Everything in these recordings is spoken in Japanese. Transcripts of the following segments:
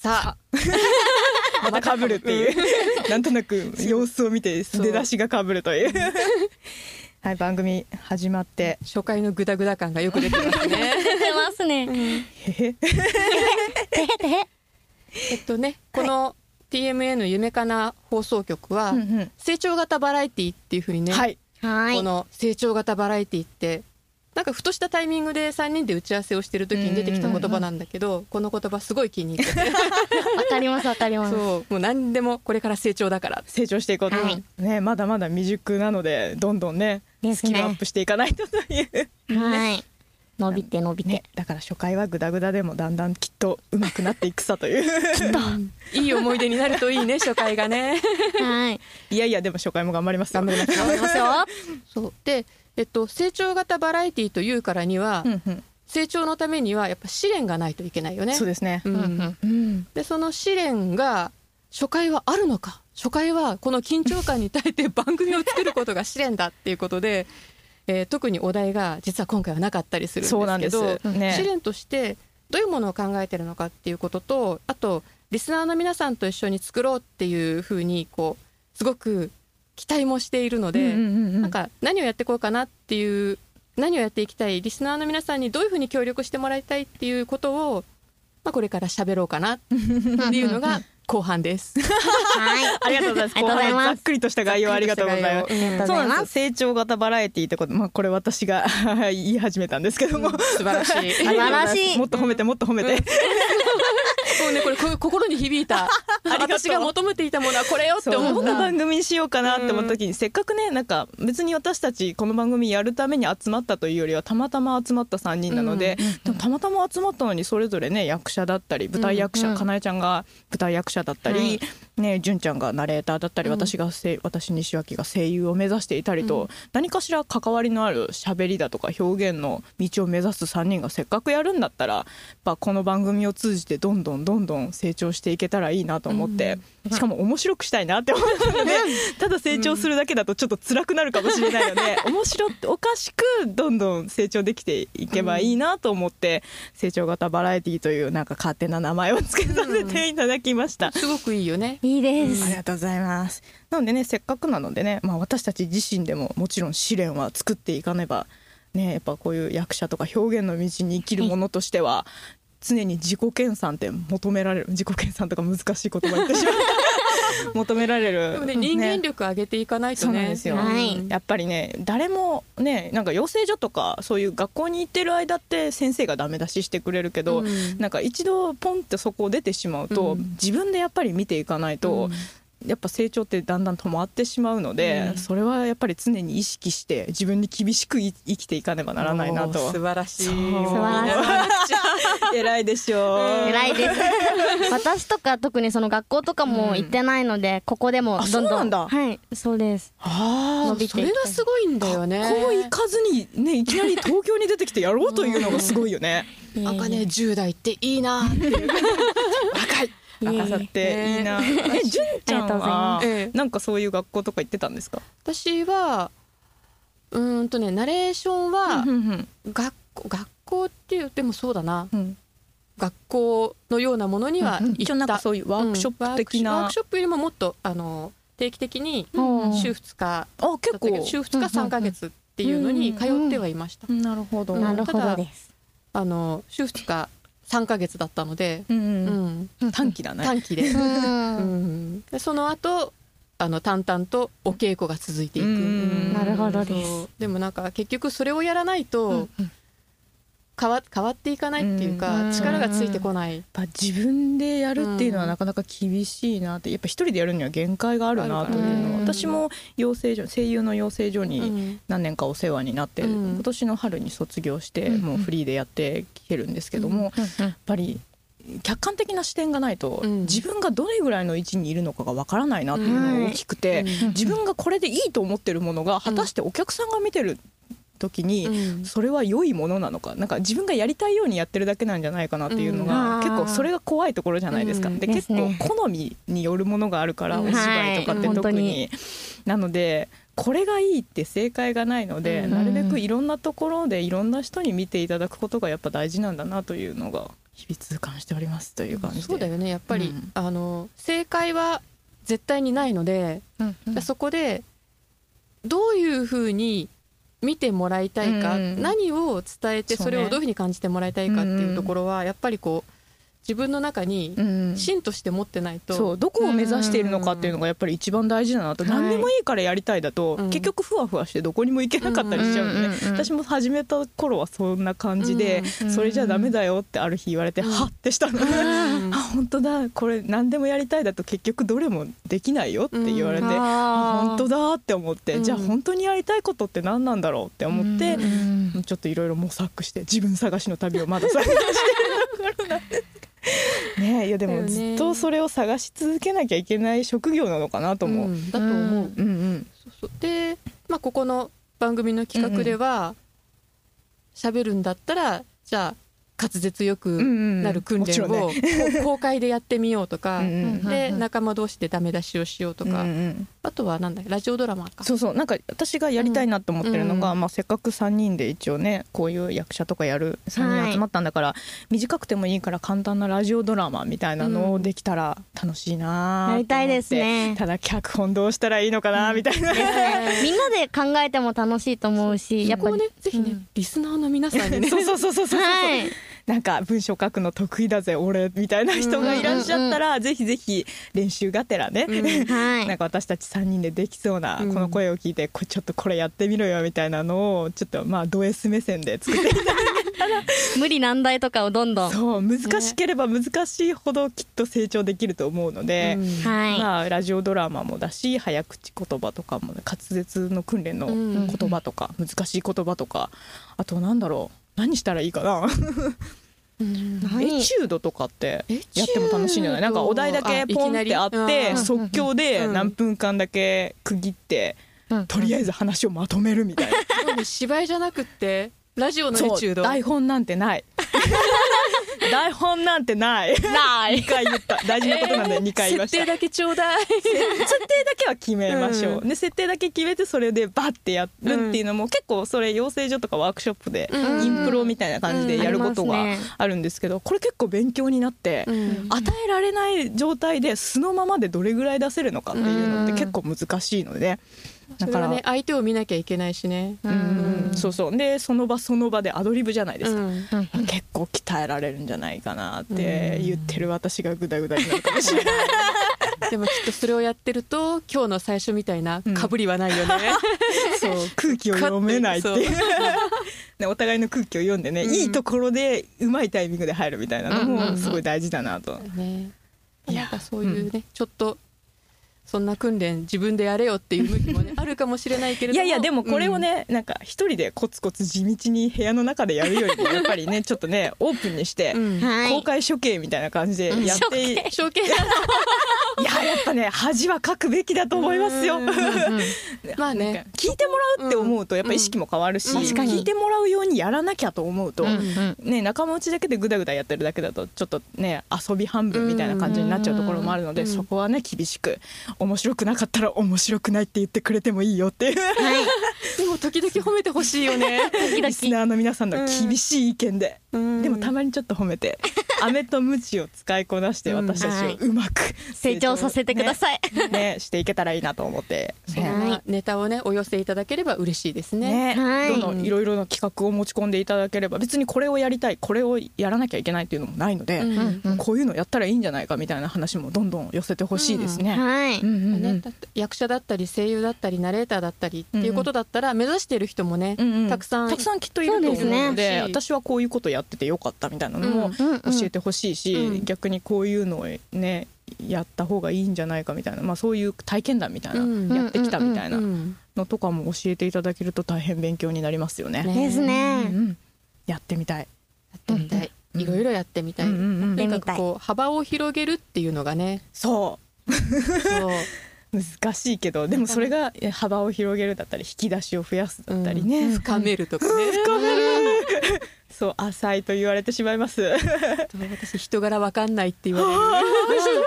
さあまた被るっていうなんとなく様子を見て出だしが被るというはい、番組始まって初回のグダグダ感がよく出てますね出ますね、 この TMN 夢かな放送局は、成長型バラエティっていう風にね、 はい、 この成長型バラエティってなんかふとしたタイミングで3人で打ち合わせをしてる時に出てきた言葉なんだけど、この言葉すごい気に入っててわかりますわかります。 そう、もう何でもこれから成長だから成長していこうと、ね、まだまだ未熟なのでどんどんねスキルアップしていかないとというはい伸びて伸びて、 ね、だから初回はグダグダでもだんだんきっと上手くなっていくさといういい思い出になるといいね初回がねはいいやいやでも初回も頑張ります頑張りますよそうで、成長型バラエティというからには、成長のためにはやっぱ試練がないといけないよね。 そうですね、 でその試練が初回はあるのか、初回はこの緊張感に耐えて番組を作ることが試練だっていうことで特にお題が実は今回はなかったりするんですけど、 そうなんですね、 試練としてどういうものを考えてるのかっていうことと、あとリスナーの皆さんと一緒に作ろうっていうふうにこうすごく期待もしているので、なんか何をやっていこうかなっていう、何をやっていきたい、リスナーの皆さんにどういうふうに協力してもらいたいっていうことを、これから喋ろうかなっていうのが後半ですはいありがとうございます。後半ざっくりとした概要ありがとうございます。そうなんですよ、成長型バラエティってこと、これ私が言い始めたんですけども、 素晴らしい素晴らしいもっと褒めてもっと褒めてもうねこれ心に響いた私が求めていたものはこれよって思った。 どんな番組にしようかなって思った時に、せっかくね、なんか別に私たちこの番組やるために集まったというよりはたまたま集まった3人なので、でもたまたま集まったのにそれぞれね役者だったり舞台役者、かなえちゃんが舞台役者だったり、ね、純ちゃんがナレーターだったり、私西脇が声優を目指していたりと、何かしら関わりのある喋りだとか表現の道を目指す3人がせっかくやるんだったら、やっぱこの番組を通じてどんどん成長していけたらいいなと思って、しかも面白くしたいなって思ったので、ただ成長するだけだとちょっと辛くなるかもしれないので、面白っておかしくどんどん成長できていけばいいなと思って、成長型バラエティというなんか勝手な名前を付けさせていただきました。 すごくいいよね。 いいです、 ありがとうございます。なのでね、せっかくなのでね、私たち自身でももちろん試練は作っていかねばね、やっぱこういう役者とか表現の道に生きるものとしては、常に自己研鑽って求められる。自己研鑽とか難しい言葉言ってしまう求められる。 でもね、人間力上げていかないとね。 そうなんですよ、やっぱりね、誰もね、なんか養成所とかそういう学校に行ってる間って先生がダメ出ししてくれるけど、なんか一度ポンってそこを出てしまうと、自分でやっぱり見ていかないと、やっぱ成長ってだんだん止まってしまうので、それはやっぱり常に意識して自分に厳しく生きていかねばならないなと。 素晴らしい。 素晴らしい偉いでしょう。 偉いです私とか特にその学校とかも行ってないので、ここでもどんどん、 そうなんだ。 はいそうです。伸びていきたい。 それがすごいんだよね。 学校行かずにね、いきなり東京に出てきてやろうというのがすごいよね。 なんかね、10代っていいなっていう若い若さっていいな。純ちゃんはなんかそういう学校とか行ってたんですか？ 私はナレーションは学校って言ってもそうだな、学校のようなものには行った。 なんかそういうワークショップ的な。 ワークショップよりももっと定期的に週2日、 結構週2日3ヶ月っていうのに通ってはいました。 なるほど。 なるほどです。 週2日3ヶ月だったので、 短期だね。 短期で、でその後淡々とお稽古が続いていく。 なるほどです。 でもなんか結局それをやらないと変わっていかないっていうか、力がついてこない。 やっぱ自分でやるっていうのはなかなか厳しいなって、やっぱ一人でやるには限界があるなというのは、私も声優の養成所に何年かお世話になって、今年の春に卒業してもうフリーでやってきてるんですけども、やっぱり客観的な視点がないと、自分がどれぐらいの位置にいるのかがわからないなっていうのが大きくて、自分がこれでいいと思ってるものが果たしてお客さんが見てる時にそれは良いものなのか、なんか自分がやりたいようにやってるだけなんじゃないかなっていうのが、結構それが怖いところじゃないですか。で結構好みによるものがあるから、お芝居とかって特に。なのでこれがいいって正解がないので、なるべくいろんなところでいろんな人に見ていただくことがやっぱ大事なんだなというのが日々痛感しておりますという感じで。 そうだよねやっぱり、正解は絶対にないので、そこでどういうふうに見てもらいたいか、何を伝えてそれをどういうふうに感じてもらいたいかっていうところはやっぱりこう自分の中に芯として持ってないと、 そうどこを目指しているのかっていうのがやっぱり一番大事だなと、何でもいいからやりたいだと、結局ふわふわしてどこにも行けなかったりしちゃうので、私も始めた頃はそんな感じで、それじゃダメだよってある日言われて、はってしたの、本当だこれ何でもやりたいだと結局どれもできないよって言われて、本当だって思って、じゃあ本当にやりたいことって何なんだろうって思って、ちょっといろいろ模索して自分探しの旅をまだ探してるところなんですね。いやでもずっとそれを探し続けなきゃいけない職業なのかなと思う、 だと思う。で、ここの番組の企画では喋るんだったらじゃあ滑舌よくなる訓練を公開でやってみようとか、で仲間同士でダメ出しをしようとか、あとはなんだラジオドラマか。 そうなんか私がやりたいなと思ってるのが、せっかく3人で一応ねこういう役者とかやる3人集まったんだから、短くてもいいから簡単なラジオドラマみたいなのをできたら楽しいなと思って、やりたいですね。 ただ脚本どうしたらいいのかなみたいな、 みんなで考えても楽しいと思うし、やっぱりねぜひね、リスナーの皆さんにねそうなんか文章書くの得意だぜ俺みたいな人がいらっしゃったら、ぜひぜひ練習がてらね、なんか私たち3人でできそうなこの声を聞いて、ちょっとこれやってみろよみたいなのをちょっとド S 目線で作っていただけたら無理難題とかをどんどんそう難しければ難しいほどきっと成長できると思うので、ラジオドラマもだし早口言葉とかも、滑舌の訓練の言葉とか、難しい言葉とか、あとなんだろう何したらいいかなエチュードとかってやっても楽しいんじゃない？なんかお題だけポンってあって即興で何分間だけ区切って、とりあえず話をまとめるみたいな。 芝居じゃなくってラジオのエチュード。 台本なんてない台本なんてない2回言った。大事なことなんで2回言いました。 設定だけちょうだい設定だけは決めましょう、で設定だけ決めてそれでバッてやるっていうのも、結構それ養成所とかワークショップでインプロみたいな感じでやることがあるんですけど、これ結構勉強になって、与えられない状態で素のままでどれぐらい出せるのかっていうのって結構難しいので、 だからね相手を見なきゃいけないしね、 そうでその場その場でアドリブじゃないですか、結構鍛えられるんじゃないかなって言ってる私がグダグダになるかもしれないでもきっとそれをやってると今日の最初みたいなかぶりはないよね、 そう空気を読めないっていうね、お互いの空気を読んでね、いいところでうまいタイミングで入るみたいなのもすごい大事だなと、 なんかそういうね、ちょっとそんな訓練自分でやれよっていう向きもねあるかもしれないけれども、 いやでもこれをね、なんか一人でコツコツ地道に部屋の中でやるよりもやっぱりねちょっとねオープンにして、公開処刑みたいな感じでやって処刑いややっぱね恥はかくべきだと思いますよまあね聞いてもらうって思うとやっぱ意識も変わるし、聞いてもらうようにやらなきゃと思うと、ね、仲間内だけでグダグダやってるだけだとちょっとね遊び半分みたいな感じになっちゃうところもあるので、そこはね厳しく面白くなかったら面白くないって言ってくれてもいいよっていう、 でも時々褒めてほしいよねリスナーの皆さんの厳しい意見で、でもたまにちょっと褒めて飴と鞭を使いこなして私たちをうまく成長させてください、 ねしていけたらいいなと思って、 ネタをねお寄せいただければ嬉しいですね、 どんどんいろいろな企画を持ち込んでいただければ、別にこれをやりたいこれをやらなきゃいけないっていうのもないので、こういうのやったらいいんじゃないかみたいな話もどんどん寄せてほしいですね、 役者だったり声優だったりナレーターだったりっていうことだったら目指している人もね、たくさんきっといると思うので、私はこういうことやっててよかったみたいなのも教えてほしいし、逆にこういうのをねやった方がいいんじゃないかみたいな、そういう体験談みたいな、やってきたみたいなのとかも教えていただけると大変勉強になりますよね。 ですね、 やってみたいいろいろやってみたい、とにかくこう幅を広げるっていうのがね、 そう難しいけど、でもそれが幅を広げるだったり引き出しを増やすだったりね、 深めるとかね、 深めるそう浅いと言われてしまいます私人柄わかんないって言われる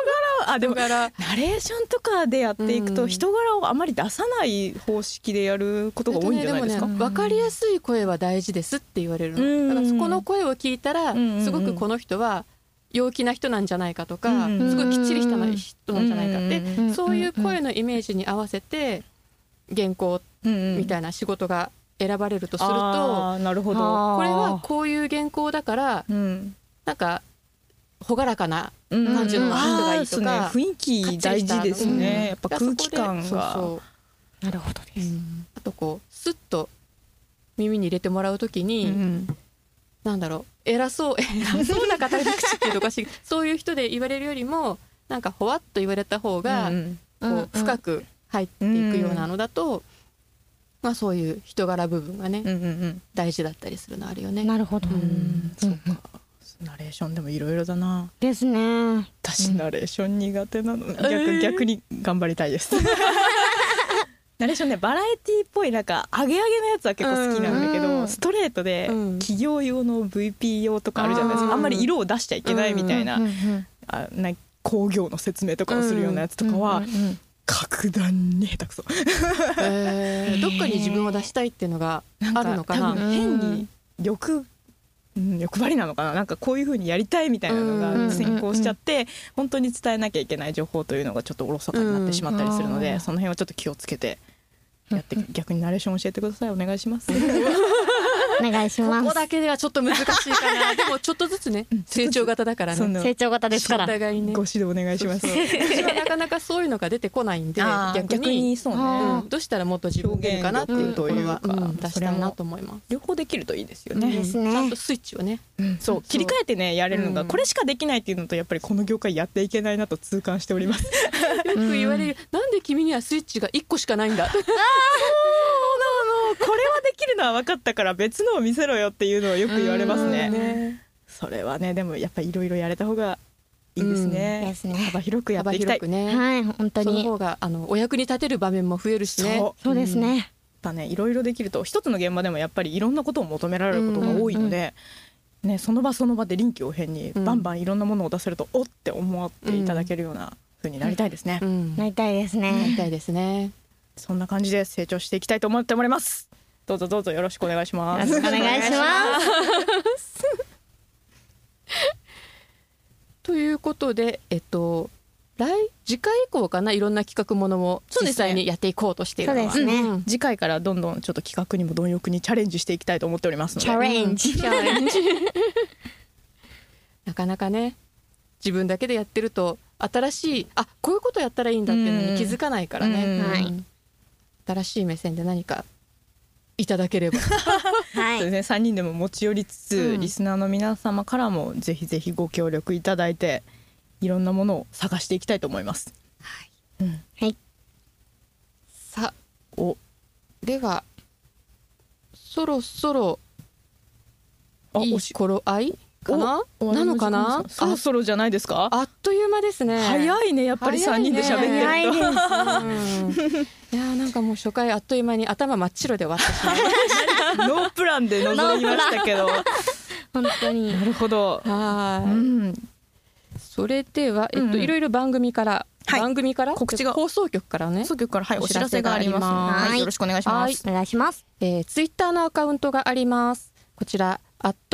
でも人柄ナレーションとかでやっていくと人柄をあまり出さない方式でやることが多いんじゃないですか。 でもね、分かりやすい声は大事ですって言われるの。だからそこの声を聞いたらすごくこの人は陽気な人なんじゃないかとか、すごいきっちりした人なんじゃないかって、そういう声のイメージに合わせて原稿みたいな仕事が選ばれるとすると、 なるほど、 これはこういう原稿だから、なんか朗らかな感じの人がいいとか、 雰囲気大事ですね、やっぱ空気感が。 なるほどです。 あとこうスッと耳に入れてもらうときに、なんだろう、偉そうな語り口っていうとおかしいそういう人で言われるよりもなんかほわっと言われた方がこう深く入っていくようなのだと、まあそういう人柄部分がね、大事だったりするのあるよね。 なるほど。 そうか。ナレーションでもいろいろだな。 ですね。 私ナレーション苦手なの。逆に頑張りたいです。ナレーションね、バラエティっぽいなんかアゲアゲのやつは結構好きなんだけど、ストレートで企業用の VP 用とかあるじゃないですか。あんまり色を出しちゃいけないみたいな、工業の説明とかをするようなやつとかは格段に下手くそ。どっかに自分を出したいっていうのがあるのかな。 変に欲張りなのかな、なんかこういう風にやりたいみたいなのが先行しちゃって、本当に伝えなきゃいけない情報というのがちょっとおろそかになってしまったりするので、その辺はちょっと気をつけてやって、逆にナレーション教えてください。お願いします。 お願いします。 ここだけではちょっと難しいかな。でもちょっとずつね、成長型だからね。 成長型ですから。 お互いね。 ご指導お願いします。 私はなかなかそういうのが出てこないんで、逆にそうね。 どうしたらもっと自分でいいかなっていうというか出したいなと思います。 両方できるといいですよね。 ちゃんとスイッチをね。 そう切り替えてねやれるのがこれしかできないっていうのと、やっぱりこの業界やっていけないなと痛感しております。よく言われる。なんで君にはスイッチが1個しかないんだ。 これはできるのは分かったから別のを見せろよっていうのをよく言われますね。それはね、でもやっぱりいろいろやれた方がいいですね。幅広くやっていきたい。 はい、本当に。 その方がお役に立てる場面も増えるしね。 そうですね。 やっぱね、いろいろできると一つの現場でもやっぱりいろんなことを求められることが多いので、ね、その場その場で臨機応変にバンバンいろんなものを出せると、おって思っていただけるような風になりたいですね。 なりたいですね。 なりたいですね。 そんな感じで成長していきたいと思っております。どうぞどうぞよろしくお願いします。 よろしくお願いします。 ということで、次回以降かな、いろんな企画ものも実際にやっていこうとしているのは、 そうですね。 次回からどんどんちょっと企画にも貪欲にチャレンジしていきたいと思っておりますので。 チャレンジ。 なかなかね、自分だけでやってると新しいこういうことやったらいいんだっていうのに気づかないからね。新しい目線で何かいただければ。 はい。 そうですね、3人でも持ち寄りつつ、リスナーの皆様からもぜひぜひご協力いただいて、いろんなものを探していきたいと思います。 はい。 さあ、ではそろそろいい頃合いかななのかな。 そろそろじゃないですか。 あっという間ですね。 早いね、やっぱり3人で喋ってると。 早いです。 いやなんかもう初回あっという間に頭真っ白で終わってしまいました。 ノープランで臨みましたけど。 本当に。 なるほど。 それでは、いろいろ番組から告知が、 放送局からね、 放送局からお知らせがあります。よろしくお願いします。 お願いします。 ツイッターのアカウントがあります。こちら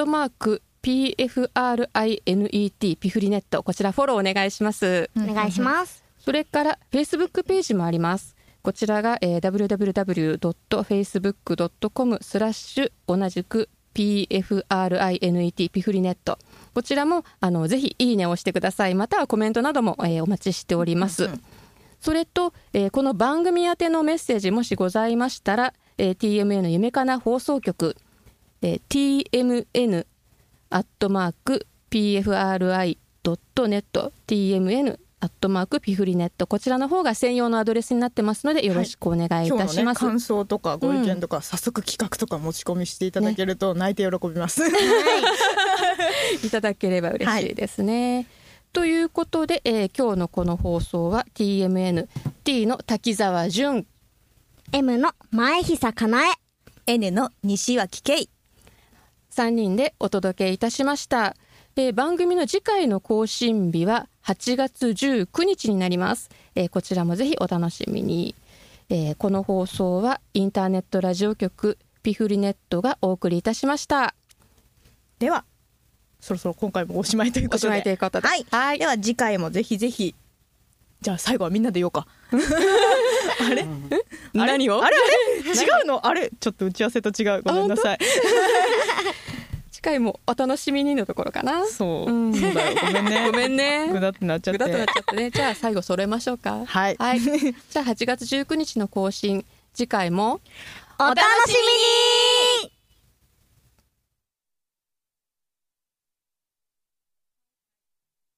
@PFRINET ピフリネット、こちらフォローお願いします。 お願いします。 それから Facebook ページもあります。こちらが、www.facebook.com/ 同じく PFRINET ピフリネット、こちらもぜひいいねを押してください。またはコメントなども、お待ちしております。それと、この番組宛てのメッセージもしございましたら、TMN 夢かな放送局、tmn@pfri.net tmnピフリネット、こちらの方が専用のアドレスになってますのでよろしくお願いいたします。 今日のね、感想とかご意見とか、早速企画とか持ち込みしていただけると泣いて喜びます、 いただければ嬉しいですね、ということで、今日のこの放送は TMN T の滝沢純、 M の前久かなえ、 N の西脇圭、 3人でお届けいたしました。番組の次回の更新日は 8月19日になります。こちらもぜひお楽しみに。この放送はインターネットラジオ局ピフリネットがお送りいたしました。 ではそろそろ今回もおしまいということで、 はい、 はい、では次回もぜひぜひ、じゃあ最後はみんなで言おうかあれ何をあれ違うのあれちょっと打ち合わせと違う、ごめんなさい次回もお楽しみにのところかな。 そうだよ、ごめんねごめんね、 ぐだってなっちゃってね。じゃあ最後揃えましょうか。 はい、 じゃあ8月19日の更新、次回もお楽しみに。